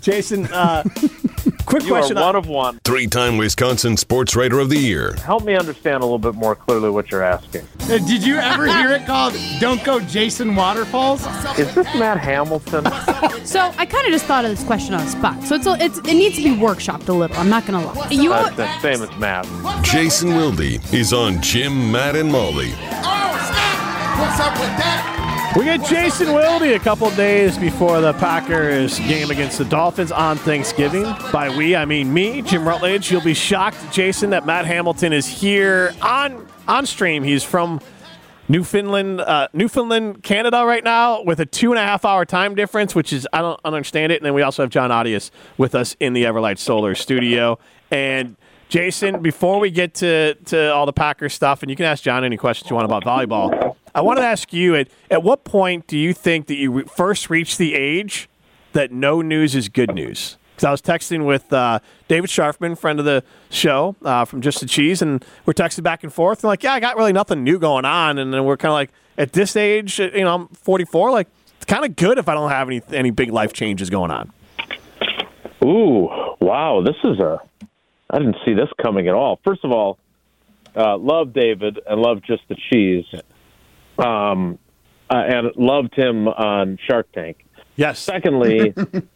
Jason, quick question. You are one of one. 3-time Wisconsin Sports Writer of the Year. Help me understand a little bit more clearly what you're asking. Did you ever hear it called Don't Go Jason Waterfalls? Is this Matt Hamilton? So I kind of just thought of this question on the spot. So it needs to be workshopped a little. I'm not going to lie. That's the same as Matt. Jason Wilde is on Jim, Matt, and Molly. Oh, snap! What's up with that? We get Jason Wilde a couple days before the Packers game against the Dolphins on Thanksgiving. By we, I mean me, Jim Rutledge. You'll be shocked, Jason, that Matt Hamilton is here on stream. He's from Newfoundland, Canada right now with a 2.5-hour time difference, which is, I don't understand it. And then we also have John Audius with us in the Everlight Solar studio. And Jason, before we get to all the Packers stuff, and you can ask John any questions you want about volleyball, I wanted to ask you, at what point do you think that you first reach the age that no news is good news? Because I was texting with David Scharfman, friend of the show from Just the Cheese, and we're texting back and forth. And like, yeah, I got really nothing new going on. And then we're kind of like, at this age, I'm 44, like, it's kind of good if I don't have any big life changes going on. Ooh, wow, I didn't see this coming at all. First of all, love David and love Just the Cheese. And loved him on Shark Tank. Yes. Secondly,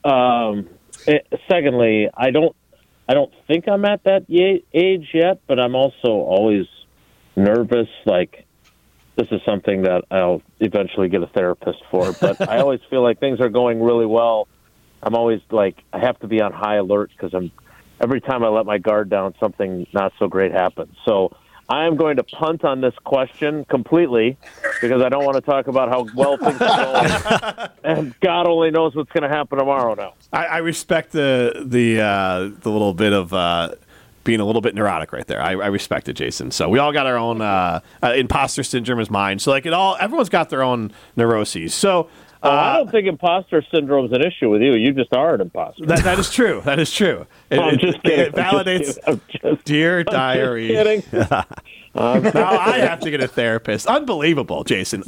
I don't think I'm at that age yet, but I'm also always nervous. Like, this is something that I'll eventually get a therapist for. But I always feel like things are going really well. I'm always like, I have to be on high alert because every time I let my guard down, something not so great happens. So I am going to punt on this question completely because I don't want to talk about how well things are going. And God only knows what's going to happen tomorrow now. I respect the little bit of being a little bit neurotic right there. I respect it, Jason. So we all got our own imposter syndrome is mine. So like everyone's got their own neuroses. So I don't think imposter syndrome is an issue with you. You just are an imposter. That is true. That is true. I'm just kidding. It validates Dear Diary. Kidding. Now I have to get a therapist. Unbelievable, Jason.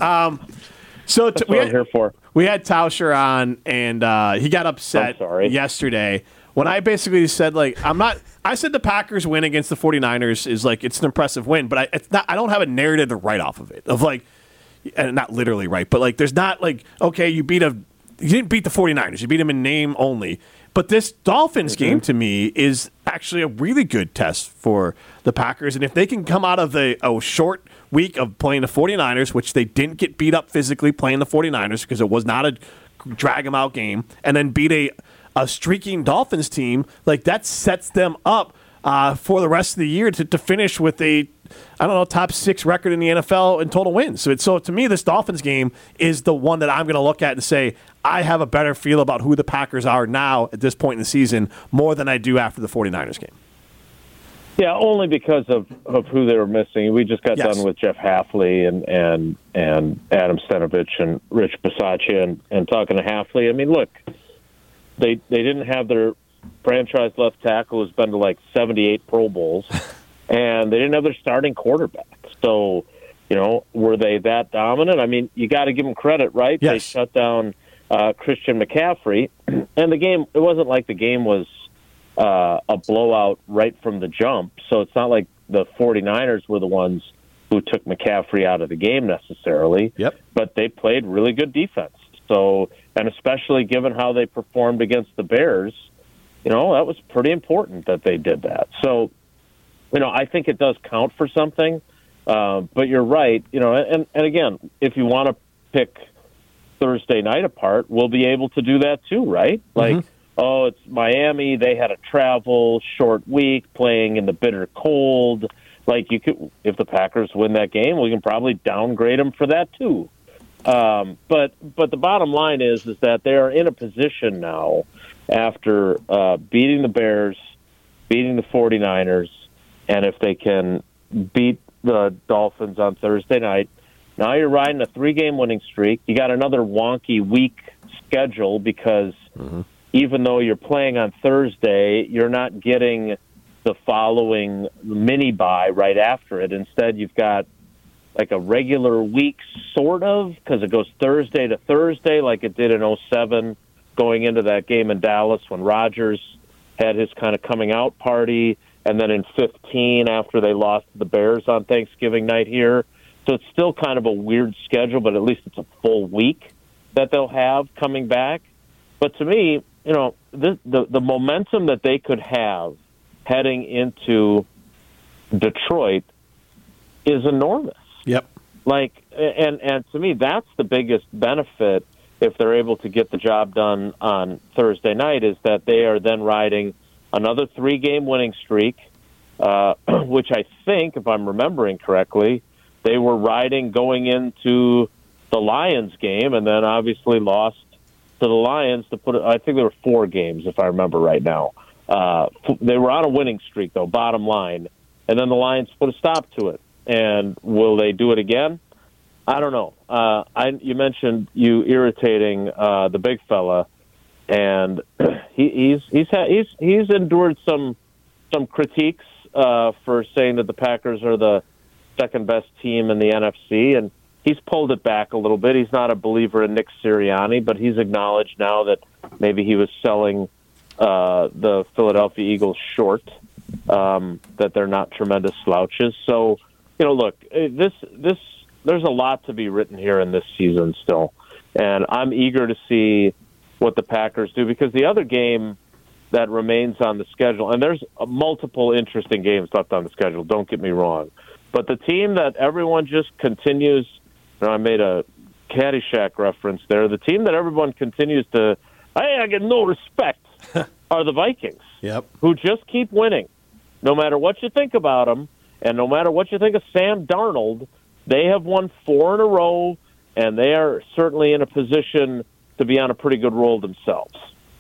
So That's what I'm here for. We had Tauscher on, and he got upset yesterday when I basically said, like, I said the Packers win against the 49ers is like, it's an impressive win, but I don't have a narrative to write off of it. Of like, and not literally right, but like, there's not like, okay, you didn't beat the 49ers, you beat them in name only. But this Dolphins game to me is actually a really good test for the Packers. And if they can come out of a short week of playing the 49ers, which they didn't get beat up physically playing the 49ers because it was not a drag them out game, and then beat a streaking Dolphins team, like that sets them up for the rest of the year to finish with a, I don't know, top 6 record in the NFL in total wins. So to me, this Dolphins game is the one that I'm going to look at and say, I have a better feel about who the Packers are now at this point in the season more than I do after the 49ers game. Yeah, only because of who they were missing. We just got done with Jeff Hafley and Adam Stenavich and Rich Bisaccia and talking to Hafley. I mean, look, they didn't have their franchise left tackle who's been to like 78 Pro Bowls, and they didn't have their starting quarterback. So, were they that dominant? I mean, you got to give them credit, right? Yes. They shut down Christian McCaffrey, and the game, it wasn't like the game was a blowout right from the jump. So it's not like the 49ers were the ones who took McCaffrey out of the game necessarily. Yep. But they played really good defense. So, and especially given how they performed against the Bears, that was pretty important that they did that. So, I think it does count for something. But you're right, and again, if you want to pick Thursday night apart, we'll be able to do that too, right? Like, it's Miami, they had a travel short week playing in the bitter cold. Like, you could, if the Packers win that game, we can probably downgrade them for that too. But the bottom line is that they are in a position now after beating the Bears, beating the 49ers, and if they can beat the Dolphins on Thursday night, now you're riding a 3-game winning streak. You got another wonky week schedule because even though you're playing on Thursday, you're not getting the following mini bye right after it. Instead, you've got like a regular week, sort of, because it goes Thursday to Thursday like it did in 2007 going into that game in Dallas when Rodgers had his kind of coming out party, and then in 15 after they lost to the Bears on Thanksgiving night here. So it's still kind of a weird schedule, but at least it's a full week that they'll have coming back. But to me, the momentum that they could have heading into Detroit is enormous. Yep. And to me, that's the biggest benefit if they're able to get the job done on Thursday night, is that they are then riding another 3-game winning streak, which I think, if I'm remembering correctly, they were riding going into the Lions game, and then obviously lost to the Lions to put it. I think there were 4 games, if I remember right now. They were on a winning streak, though, bottom line, and then the Lions put a stop to it. And will they do it again? I don't know. You mentioned you irritating the big fella, and he's endured some critiques for saying that the Packers are the second best team in the NFC, and he's pulled it back a little bit. He's not a believer in Nick Sirianni, but he's acknowledged now that maybe he was selling the Philadelphia Eagles short, that they're not tremendous slouches. So, look, there's a lot to be written here in this season still, and I'm eager to see what the Packers do, because the other game that remains on the schedule, and there's multiple interesting games left on the schedule, don't get me wrong, but the team that everyone just continues, I made a Caddyshack reference there, the team that everyone continues to, I get no respect, are the Vikings, who just keep winning. No matter what you think about them, and no matter what you think of Sam Darnold, they have won 4 in a row, and they are certainly in a position to be on a pretty good roll themselves.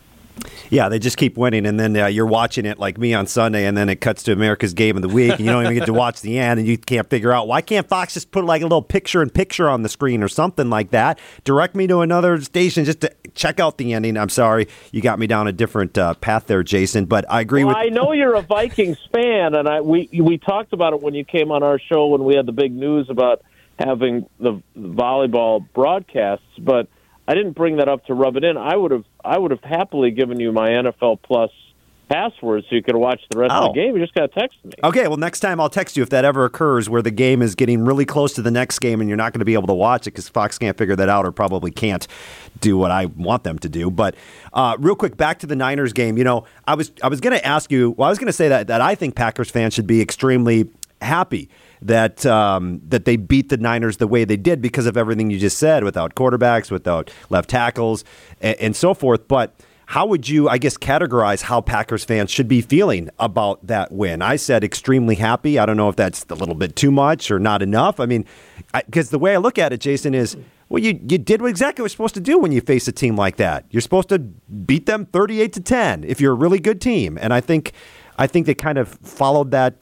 Yeah, they just keep winning, and then you're watching it like me on Sunday, and then it cuts to America's Game of the Week, and you don't even get to watch the end, and you can't figure out, why can't Fox just put like a little picture-in-picture on the screen or something like that? Direct me to another station just to check out the ending. I'm sorry, you got me down a different path there, Jason, but I agree with... I know you're a Vikings fan, and we talked about it when you came on our show when we had the big news about having the volleyball broadcasts, but I didn't bring that up to rub it in. I would have happily given you my NFL Plus password so you could watch the rest of the game. You just got to text me. Okay, well, next time I'll text you if that ever occurs where the game is getting really close to the next game and you're not going to be able to watch it because Fox can't figure that out or probably can't do what I want them to do. But real quick, back to the Niners game. I was going to ask you, I was going to say that I think Packers fans should be extremely happy that they beat the Niners the way they did because of everything you just said, without quarterbacks, without left tackles, and so forth. But how would you, I guess, categorize how Packers fans should be feeling about that win? I said extremely happy. I don't know if that's a little bit too much or not enough. I mean, because the way I look at it, Jason, is, well, you did exactly what you're supposed to do when you face a team like that. You're supposed to beat them 38-10 if you're a really good team. And I think they kind of followed that,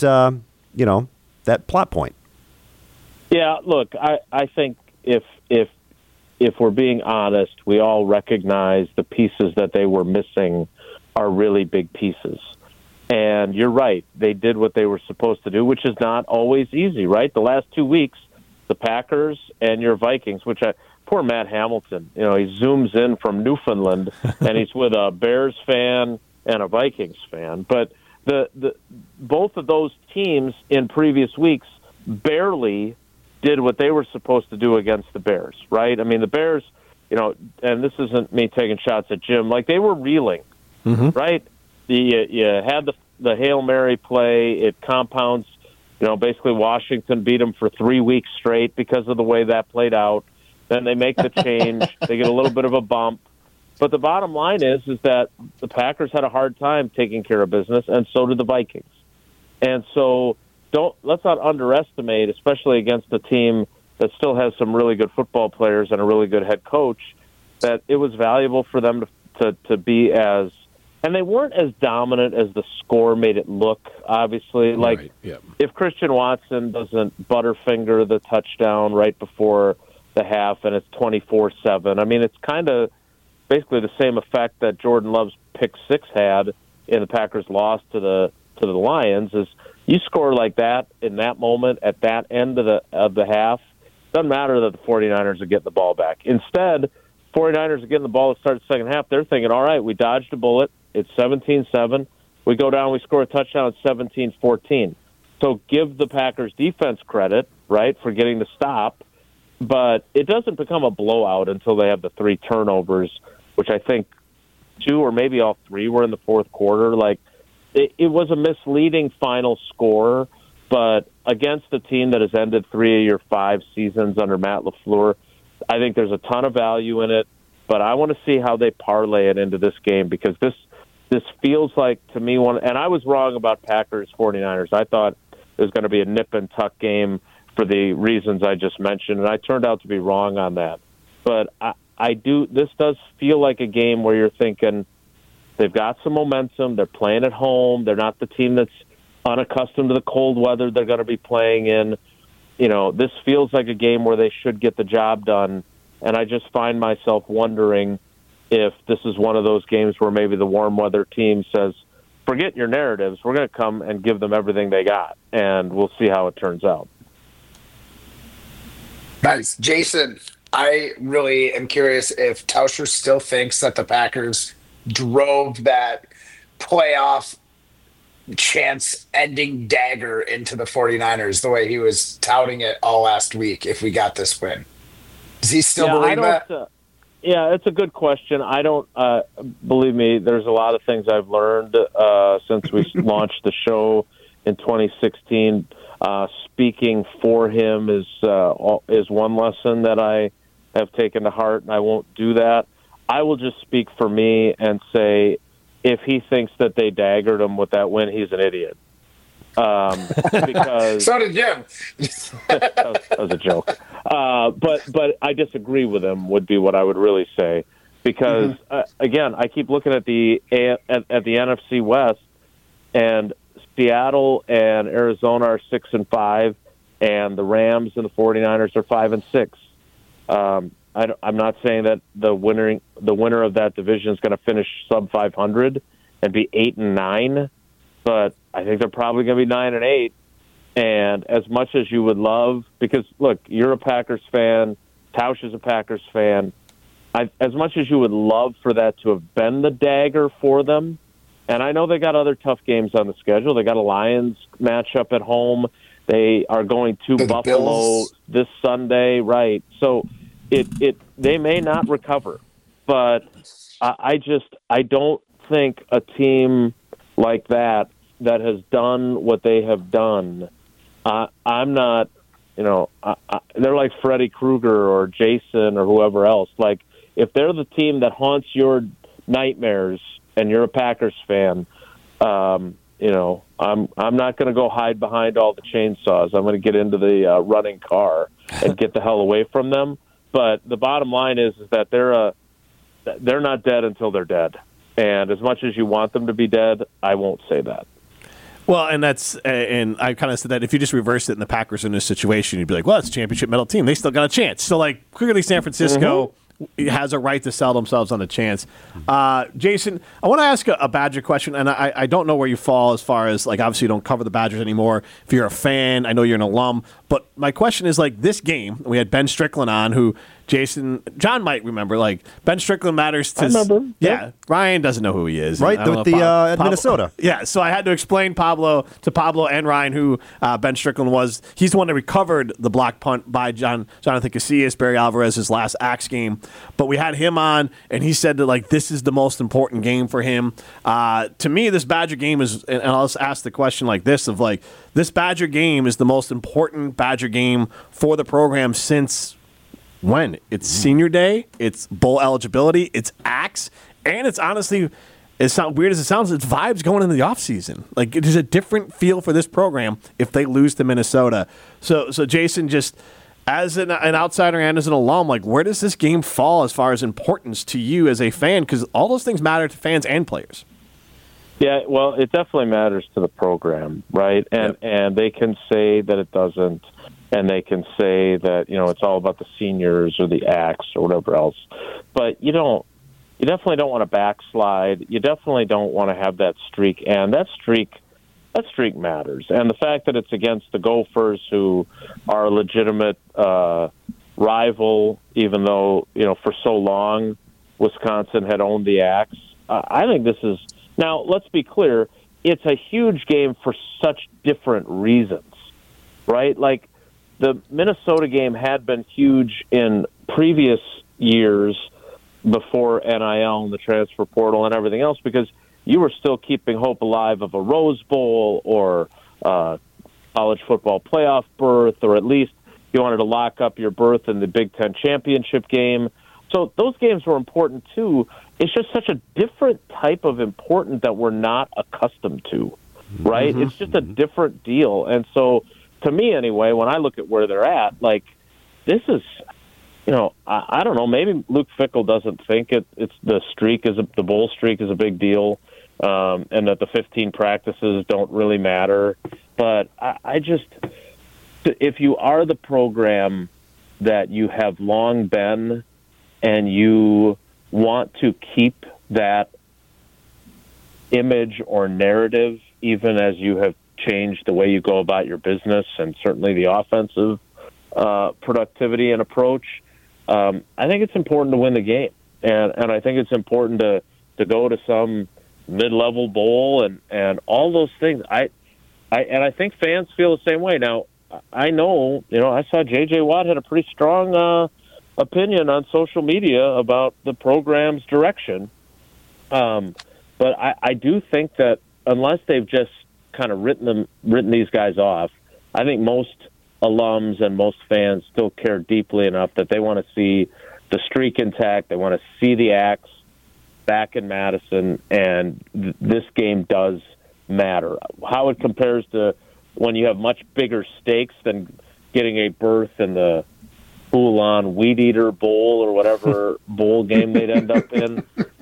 that plot point. Yeah, look, I think if we're being honest, we all recognize the pieces that they were missing are really big pieces. And you're right, they did what they were supposed to do, which is not always easy, right? The last 2 weeks, the Packers and your Vikings, poor Matt Hamilton, he zooms in from Newfoundland, and he's with a Bears fan and a Vikings fan. But the both of those teams in previous weeks barely did what they were supposed to do against the Bears, right? I mean, the Bears, and this isn't me taking shots at Jim, like they were reeling, right? You had the Hail Mary play. It compounds, basically Washington beat them for 3 weeks straight because of the way that played out. Then they make the change. They get a little bit of a bump. But the bottom line is that the Packers had a hard time taking care of business, and so did the Vikings. And so let's not underestimate, especially against a team that still has some really good football players and a really good head coach, that it was valuable for them to be as, and they weren't as dominant as the score made it look, obviously. Like, if Christian Watson doesn't butterfinger the touchdown right before the half and it's 24-7, I mean, it's kind of basically the same effect that Jordan Love's pick six had in the Packers' loss to the Lions. Is you score like that in that moment at that end of the half, doesn't matter that the 49ers are getting the ball back. Instead, 49ers are getting the ball to start the second half. They're thinking, all right, we dodged a bullet. It's 17-7. We go down, we score a touchdown at 17-14. So give the Packers defense credit, right, for getting the stop. But it doesn't become a blowout until they have the 3 turnovers, which I think 2 or maybe all 3 were in the fourth quarter. Like, it was a misleading final score, but against a team that has ended 3 of your 5 seasons under Matt LaFleur, I think there's a ton of value in it. But I want to see how they parlay it into this game, because this feels like, to me, and I was wrong about Packers 49ers. I thought it was going to be a nip and tuck game for the reasons I just mentioned, and I turned out to be wrong on that. But this does feel like a game where you're thinking they've got some momentum, they're playing at home, they're not the team that's unaccustomed to the cold weather they're going to be playing in. You know, this feels like a game where they should get the job done, and I just find myself wondering if this is one of those games where maybe the warm weather team says, forget your narratives, we're going to come and give them everything they got, and we'll see how it turns out. Nice. Jason, I really am curious if Tauscher still thinks that the Packers drove that playoff chance-ending dagger into the 49ers the way he was touting it all last week if we got this win. Does he still believe that? Yeah, it's a good question. I don't believe me. There's a lot of things I've learned since we launched the show in 2016. Speaking for him is one lesson that I have taken to heart, and I won't do that. I will just speak for me and say, if he thinks that they daggered him with that win, he's an idiot. Because so did Jim. that was a joke. But I disagree with him, would be what I would really say. Because again, I keep looking at the NFC West, and Seattle and Arizona are 6-5, and the Rams and the 49ers are 5-6. I'm not saying that the winner of that division is going to finish sub 500 and be 8-9, but I think they're probably going to be 9-8. And as much as you would love, because look, you're a Packers fan, Tausch is a Packers fan. As much as you would love for that to have been the dagger for them, and I know they got other tough games on the schedule. They got a Lions matchup at home. They are going to Buffalo Bills this Sunday, right? So they may not recover, but I don't think a team like that has done what they have done. I'm not, they're like Freddy Krueger or Jason or whoever else. Like, if they're the team that haunts your nightmares and you're a Packers fan, I'm not going to go hide behind all the chainsaws. I'm going to get into the running car and get the hell away from them. But the bottom line is that they're not dead until they're dead. And as much as you want them to be dead, I won't say that. Well, and I kind of said that if you just reversed it and the Packers in this situation, you'd be like, well, it's a championship medal team. They still got a chance. So, like, clearly San Francisco has a right to sell themselves on the chance. Jason, I want to ask a Badger question, and I don't know where you fall as far as, like, obviously you don't cover the Badgers anymore. If you're a fan, I know you're an alum, but my question is, like, this game, we had Ben Strickland on, who John might remember, like, Ben Strickland matters to... I remember. Yeah, Ryan doesn't know who he is. Right, with at Minnesota. Yeah, so I had to explain to Pablo and Ryan who Ben Strickland was. He's the one that recovered the block punt by Jonathan Casillas, Barry Alvarez's last Axe game. But we had him on, and he said that, like, this is the most important game for him. To me, this Badger game is, and I'll just ask the question like this, of, like, this Badger game is the most important Badger game for the program since... when? It's senior day, it's bowl eligibility, it's Axe, and it's honestly, it's not weird as it sounds, it's vibes going into the offseason. Like, it is a different feel for this program if they lose to Minnesota. So Jason, just as an outsider and as an alum, like, where does this game fall as far as importance to you as a fan? Because all those things matter to fans and players. Yeah, well, it definitely matters to the program, right? And they can say that it doesn't. And they can say that, it's all about the seniors or the Axe or whatever else. But you definitely don't want to backslide. You definitely don't want to have that streak. And that streak matters. And the fact that it's against the Gophers, who are a legitimate rival, even though, for so long Wisconsin had owned the Axe. I think this is, now let's be clear, it's a huge game for such different reasons, right? Like the Minnesota game had been huge in previous years before NIL and the transfer portal and everything else, because you were still keeping hope alive of a Rose Bowl or college football playoff berth, or at least you wanted to lock up your berth in the Big Ten championship game. So those games were important too. It's just such a different type of important that we're not accustomed to, right? Mm-hmm. It's just a different deal. And so to me anyway, when I look at where they're at, like this is, I don't know, maybe Luke Fickell doesn't think it's the bowl streak is a big deal, and that the 15 practices don't really matter. But I just, if you are the program that you have long been and you want to keep that image or narrative, even as you have changed the way you go about your business and certainly the offensive productivity and approach, I think it's important to win the game. And I think it's important to go to some mid-level bowl and all those things. I think fans feel the same way. Now, I know, I saw J.J. Watt had a pretty strong opinion on social media about the program's direction. But I do think that unless they've just kind of written these guys off, I think most alums and most fans still care deeply enough that they want to see the streak intact. They want to see the Axe back in Madison, and this game does matter. How it compares to when you have much bigger stakes than getting a berth in the full-on Weed Eater Bowl or whatever bowl game they'd end up in.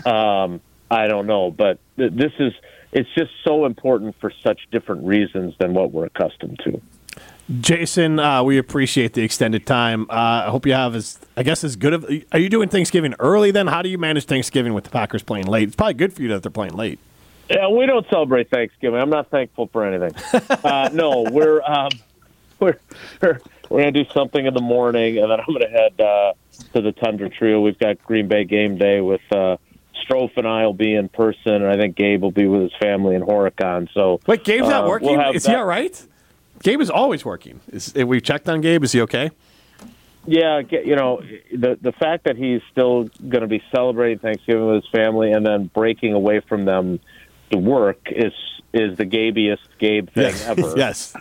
I don't know, but it's just so important for such different reasons than what we're accustomed to. Jason, we appreciate the extended time. I hope you have as good of. Are you doing Thanksgiving early then? How do you manage Thanksgiving with the Packers playing late? It's probably good for you that they're playing late. Yeah, we don't celebrate Thanksgiving. I'm not thankful for anything. No, we're going to do something in the morning, and then I'm going to head to the Tundra Trio. We've got Green Bay game day with Strofe and I will be in person, and I think Gabe will be with his fammy in Horicon. So, wait, Gabe's not working? Is he all right? Gabe is always working. We've checked on Gabe. Is he okay? Yeah, the fact that he's still going to be celebrating Thanksgiving with his family and then breaking away from them to work is the Gabiest Gabe thing ever. Yes.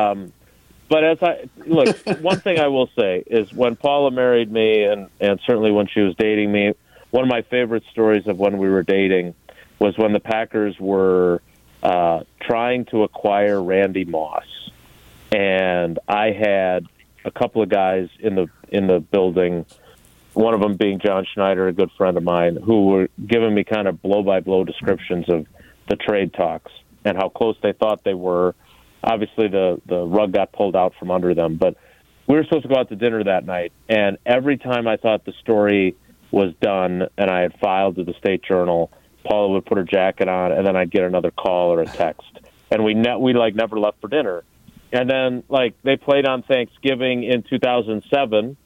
But one thing I will say is when Paula married me, and certainly when she was dating me, one of my favorite stories of when we were dating was when the Packers were trying to acquire Randy Moss. And I had a couple of guys in the building, one of them being John Schneider, a good friend of mine, who were giving me kind of blow-by-blow descriptions of the trade talks and how close they thought they were. Obviously, the rug got pulled out from under them. But we were supposed to go out to dinner that night, and every time I thought the story was done and I had filed to the State Journal, Paula would put her jacket on, and then I'd get another call or a text. And we never left for dinner. And then, they played on Thanksgiving in 2007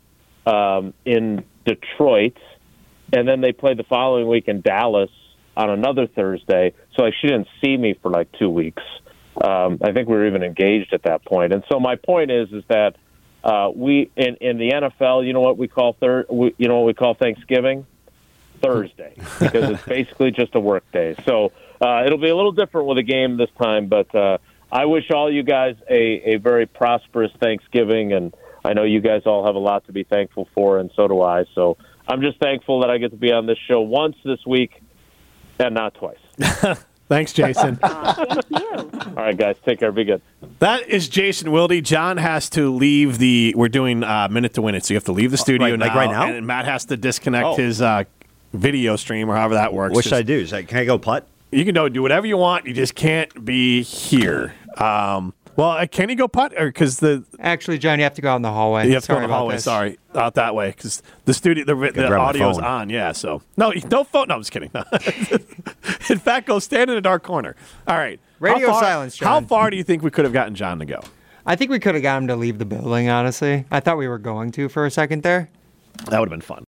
in Detroit, and then they played the following week in Dallas on another Thursday. So, she didn't see me for, 2 weeks. I think we were even engaged at that point. And so my point is that we in the NFL, you know what we call Thanksgiving? Thursday, because it's basically just a work day. So it'll be a little different with a game this time, but I wish all you guys a very prosperous Thanksgiving, and I know you guys all have a lot to be thankful for, and so do I. So I'm just thankful that I get to be on this show once this week and not twice. Thanks, Jason. Thank you. All right, guys. Take care. Be good. That is Jason Wilde. John has to leave we're doing Minute to Win It, so you have to leave the studio now. right now? And Matt has to disconnect his video stream or however that works. What should I do? Can I go putt? You can do whatever you want. You just can't be here. Can he go putt? Actually, John, you have to go out in the hallway. You have to go in the hallway. Sorry, out that way because the studio, the audio's on. Yeah, so no phone. No, I'm just kidding. In fact, go stand in a dark corner. All right, Radio silence. John. How far do you think we could have gotten John to go? I think we could have got him to leave the building, honestly. I thought we were going to for a second there. That would have been fun.